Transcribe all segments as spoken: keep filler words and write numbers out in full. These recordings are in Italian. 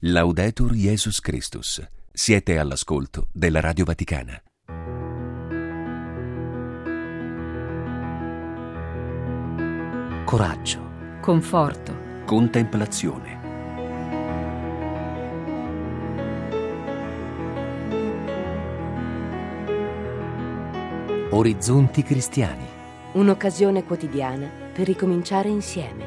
Laudetur Jesus Christus. Siete all'ascolto della Radio Vaticana. Coraggio, conforto, Contemplazione. orizzonti cristiani. Un'occasione quotidiana per ricominciare insieme.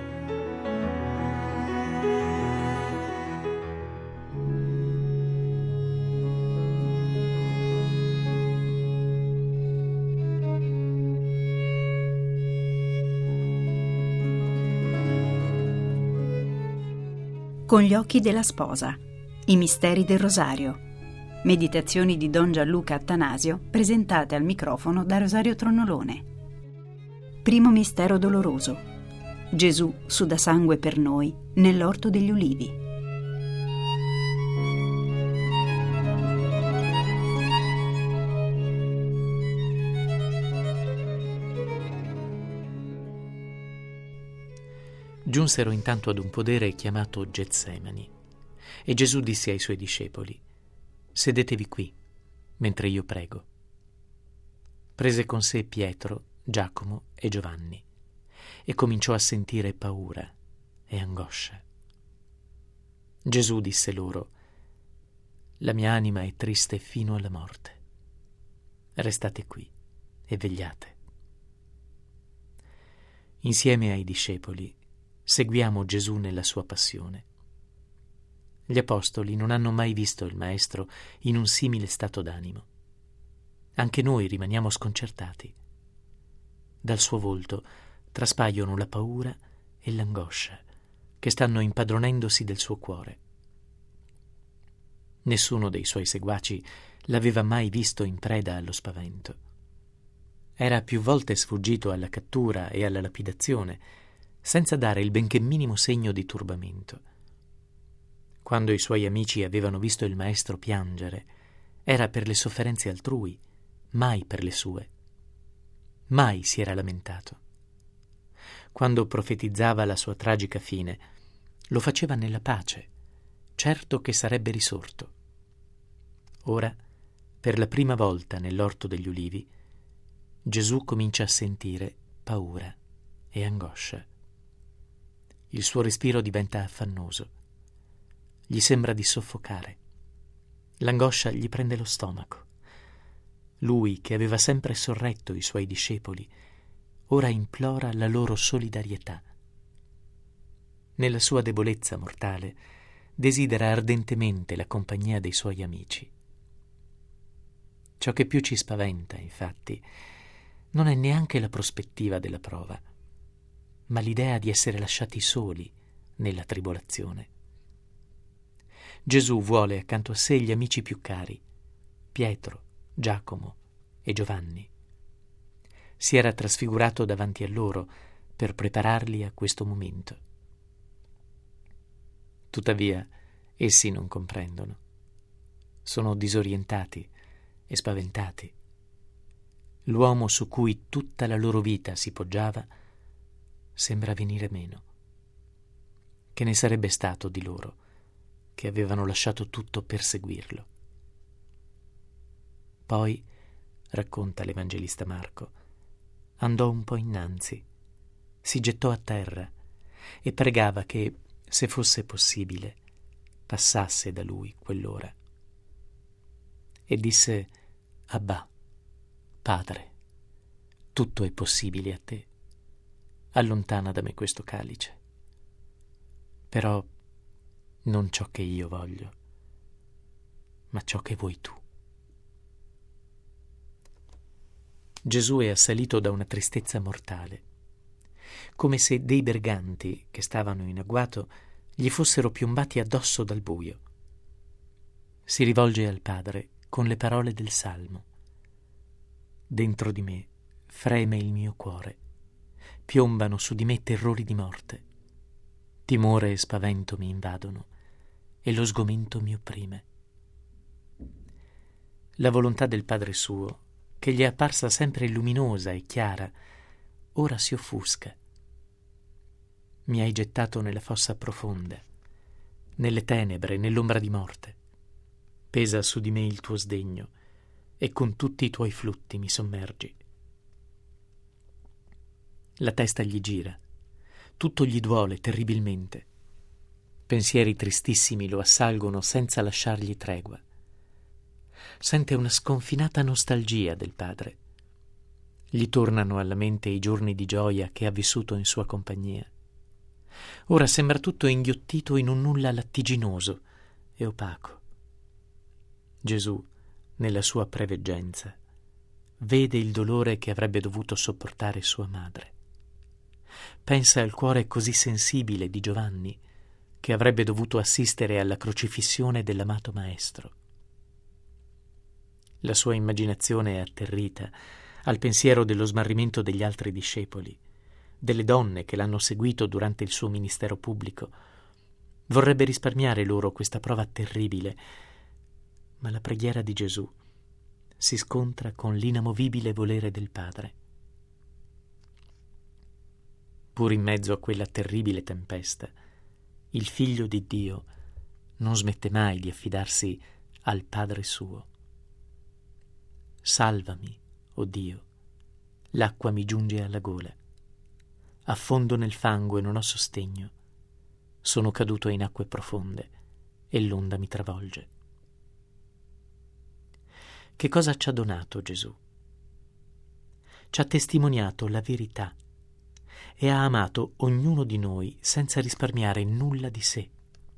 Con gli occhi della sposa. I misteri del Rosario. Meditazioni di Don Gianluca Attanasio presentate al microfono da Rosario Tronnolone. Primo mistero doloroso. Gesù suda sangue per noi nell'orto degli ulivi. Giunsero intanto ad un podere chiamato Getsemani, e Gesù disse ai suoi discepoli: «Sedetevi qui, mentre io prego». Prese con sé Pietro, Giacomo e Giovanni e cominciò a sentire paura e angoscia. Gesù disse loro: «La mia anima è triste fino alla morte. Restate qui e vegliate». Insieme ai discepoli seguiamo Gesù nella sua passione. Gli apostoli non hanno mai visto il Maestro in un simile stato d'animo. Anche noi rimaniamo sconcertati. Dal suo volto traspaiono la paura e l'angoscia che stanno impadronendosi del suo cuore. Nessuno dei suoi seguaci l'aveva mai visto in preda allo spavento. Era più volte sfuggito alla cattura e alla lapidazione, senza dare il benché minimo segno di turbamento. Quando i suoi amici avevano visto il Maestro piangere, era per le sofferenze altrui, mai per le sue. Mai si era lamentato. Quando profetizzava la sua tragica fine, lo faceva nella pace, certo che sarebbe risorto. Ora, per la prima volta nell'orto degli ulivi, Gesù comincia a sentire paura e angoscia. Il suo respiro diventa affannoso. Gli sembra di soffocare. L'angoscia gli prende lo stomaco. Lui, che aveva sempre sorretto i suoi discepoli, ora implora la loro solidarietà. Nella sua debolezza mortale, desidera ardentemente la compagnia dei suoi amici. Ciò che più ci spaventa, infatti, non è neanche la prospettiva della prova, ma l'idea di essere lasciati soli nella tribolazione. Gesù vuole accanto a sé gli amici più cari, Pietro, Giacomo e Giovanni. Si era trasfigurato davanti a loro per prepararli a questo momento. Tuttavia, essi non comprendono. Sono disorientati e spaventati. L'uomo su cui tutta la loro vita si poggiava sembra venire meno. Che ne sarebbe stato di loro, che avevano lasciato tutto per seguirlo? Poi, racconta l'Evangelista Marco, andò un po' innanzi, si gettò a terra e pregava che, se fosse possibile, passasse da lui quell'ora. E disse: «Abbà, Padre, tutto è possibile a te. Allontana da me questo calice. Però non ciò che io voglio, ma ciò che vuoi tu». Gesù è assalito da una tristezza mortale, come se dei berganti che stavano in agguato gli fossero piombati addosso dal buio. Si rivolge al Padre con le parole del Salmo: «Dentro di me freme il mio cuore, piombano su di me terrori di morte. Timore e spavento mi invadono e lo sgomento mi opprime». La volontà del Padre suo, che gli è apparsa sempre luminosa e chiara, ora si offusca. Mi hai gettato nella fossa profonda, nelle tenebre, nell'ombra di morte. Pesa su di me il tuo sdegno e con tutti i tuoi flutti mi sommergi. La testa gli gira, tutto gli duole terribilmente. Pensieri tristissimi lo assalgono senza lasciargli tregua. Sente una sconfinata nostalgia del padre. Gli tornano alla mente i giorni di gioia che ha vissuto in sua compagnia. Ora sembra tutto inghiottito in un nulla lattiginoso e opaco. Gesù, nella sua preveggenza, vede il dolore che avrebbe dovuto sopportare sua madre. Pensa al cuore così sensibile di Giovanni, che avrebbe dovuto assistere alla crocifissione dell'amato Maestro. La sua immaginazione è atterrita al pensiero dello smarrimento degli altri discepoli, delle donne che l'hanno seguito durante il suo ministero pubblico. Vorrebbe risparmiare loro questa prova terribile, ma la preghiera di Gesù si scontra con l'inamovibile volere del Padre. Pur in mezzo a quella terribile tempesta, il Figlio di Dio non smette mai di affidarsi al Padre suo. Salvami, o Dio, l'acqua mi giunge alla gola. Affondo nel fango e non ho sostegno. Sono caduto in acque profonde e l'onda mi travolge. Che cosa ci ha donato Gesù? Ci ha testimoniato la verità e ha amato ognuno di noi senza risparmiare nulla di sé.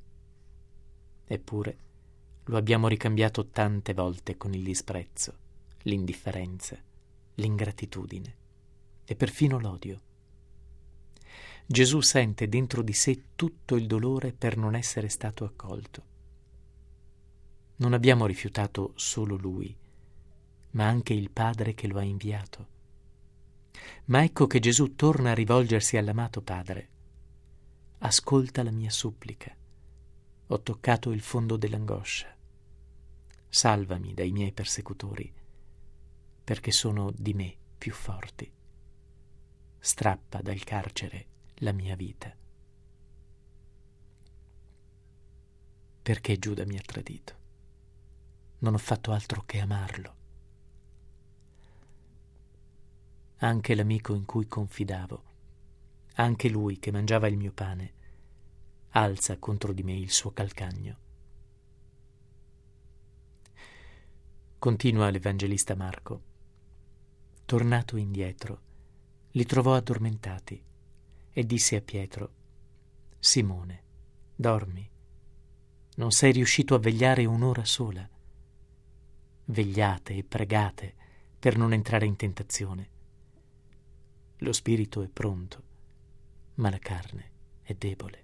Eppure lo abbiamo ricambiato tante volte con il disprezzo, l'indifferenza, l'ingratitudine e perfino l'odio. Gesù sente dentro di sé tutto il dolore per non essere stato accolto. Non abbiamo rifiutato solo Lui, ma anche il Padre che lo ha inviato. Ma ecco che Gesù torna a rivolgersi all'amato Padre. Ascolta la mia supplica. Ho toccato il fondo dell'angoscia. Salvami dai miei persecutori, perché sono di me più forti. Strappa dal carcere la mia vita. Perché Giuda mi ha tradito? Non ho fatto altro che amarlo. Anche l'amico in cui confidavo, anche lui che mangiava il mio pane, alza contro di me il suo calcagno. Continua l'Evangelista Marco. Tornato indietro, li trovò addormentati e disse a Pietro: Simone, dormi? Non sei riuscito a vegliare un'ora sola? Vegliate e pregate per non entrare in tentazione. Lo spirito è pronto, ma la carne è debole.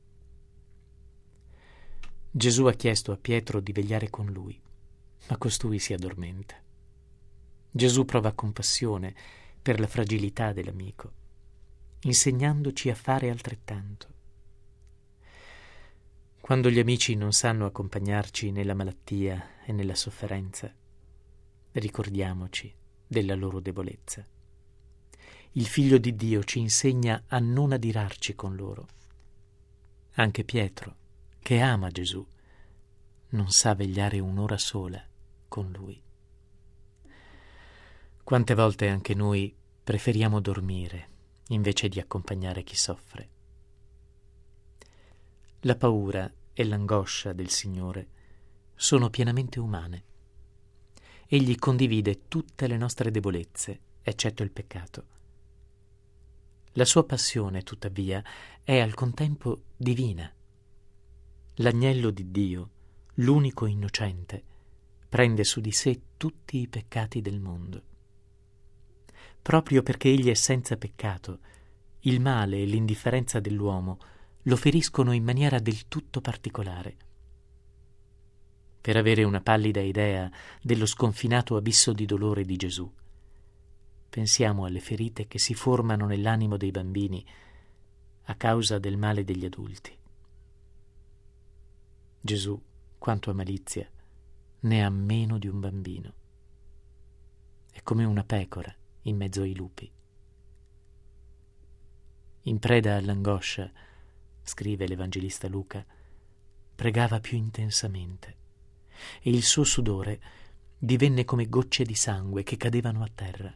Gesù ha chiesto a Pietro di vegliare con lui, ma costui si addormenta. Gesù prova compassione per la fragilità dell'amico, insegnandoci a fare altrettanto. Quando gli amici non sanno accompagnarci nella malattia e nella sofferenza, ricordiamoci della loro debolezza. Il Figlio di Dio ci insegna a non adirarci con loro. Anche Pietro, che ama Gesù, non sa vegliare un'ora sola con lui. Quante volte anche noi preferiamo dormire invece di accompagnare chi soffre. La paura e l'angoscia del Signore sono pienamente umane. Egli condivide tutte le nostre debolezze, eccetto il peccato. La sua passione, tuttavia, è al contempo divina. L'agnello di Dio, l'unico innocente, prende su di sé tutti i peccati del mondo. Proprio perché egli è senza peccato, il male e l'indifferenza dell'uomo lo feriscono in maniera del tutto particolare. Per avere una pallida idea dello sconfinato abisso di dolore di Gesù, pensiamo alle ferite che si formano nell'animo dei bambini a causa del male degli adulti. Gesù, quanto a malizia, ne ha meno di un bambino. È come una pecora in mezzo ai lupi. In preda all'angoscia, scrive l'Evangelista Luca, pregava più intensamente e il suo sudore divenne come gocce di sangue che cadevano a terra.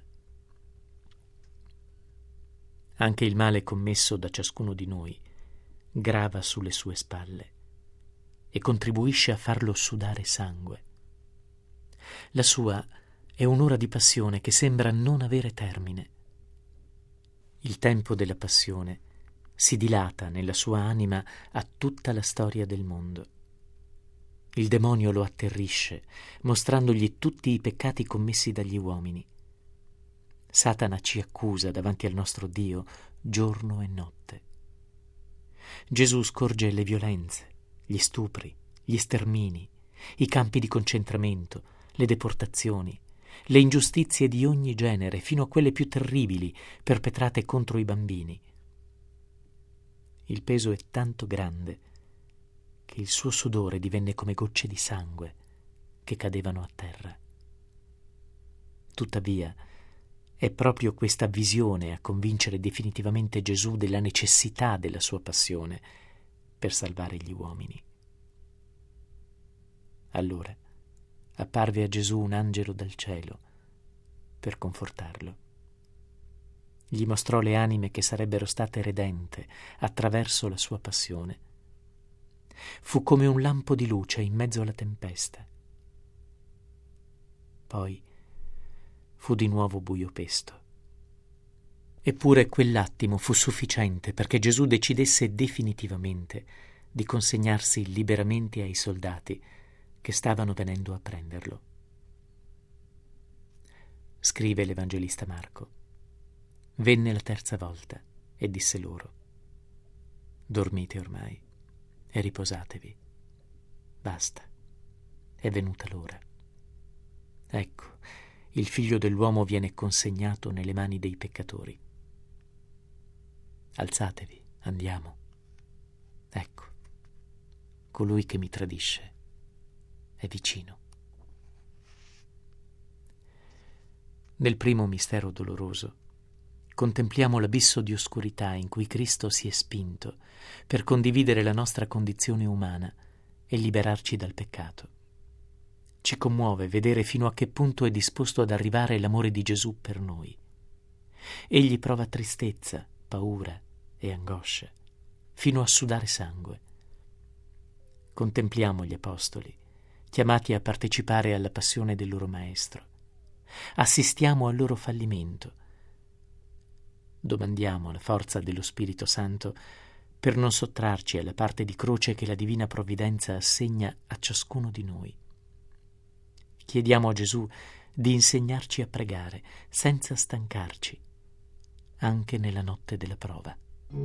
Anche il male commesso da ciascuno di noi grava sulle sue spalle e contribuisce a farlo sudare sangue. La sua è un'ora di passione che sembra non avere termine. Il tempo della passione si dilata nella sua anima a tutta la storia del mondo. Il demonio lo atterrisce, mostrandogli tutti i peccati commessi dagli uomini. Satana ci accusa davanti al nostro Dio giorno e notte. Gesù scorge le violenze, gli stupri, gli stermini, i campi di concentramento, le deportazioni, le ingiustizie di ogni genere, fino a quelle più terribili perpetrate contro i bambini. Il peso è tanto grande che il suo sudore divenne come gocce di sangue che cadevano a terra. Tuttavia, è proprio questa visione a convincere definitivamente Gesù della necessità della sua passione per salvare gli uomini. Allora apparve a Gesù un angelo dal cielo per confortarlo. Gli mostrò le anime che sarebbero state redente attraverso la sua passione. Fu come un lampo di luce in mezzo alla tempesta. Poi fu di nuovo buio pesto. Eppure quell'attimo fu sufficiente perché Gesù decidesse definitivamente di consegnarsi liberamente ai soldati che stavano venendo a prenderlo. Scrive l'Evangelista Marco: venne la terza volta e disse loro: dormite ormai e riposatevi. Basta, è venuta l'ora. Ecco, il Figlio dell'uomo viene consegnato nelle mani dei peccatori. Alzatevi, andiamo. Ecco, colui che mi tradisce è vicino. Nel primo mistero doloroso contempliamo l'abisso di oscurità in cui Cristo si è spinto per condividere la nostra condizione umana e liberarci dal peccato. Ci commuove vedere fino a che punto è disposto ad arrivare l'amore di Gesù per noi. Egli prova tristezza, paura e angoscia, fino a sudare sangue. Contempliamo gli apostoli, chiamati a partecipare alla passione del loro Maestro. Assistiamo al loro fallimento. Domandiamo la forza dello Spirito Santo per non sottrarci alla parte di croce che la divina provvidenza assegna a ciascuno di noi. Chiediamo a Gesù di insegnarci a pregare senza stancarci, anche nella notte della prova.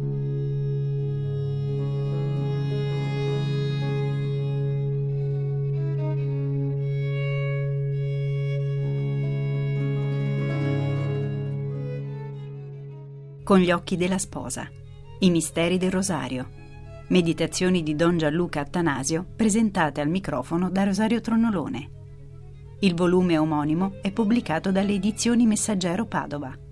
Con gli occhi della sposa. I misteri del Rosario. Meditazioni di Don Gianluca Attanasio presentate al microfono da Rosario Tronnolone. Il volume omonimo è pubblicato dalle edizioni Messaggero Padova.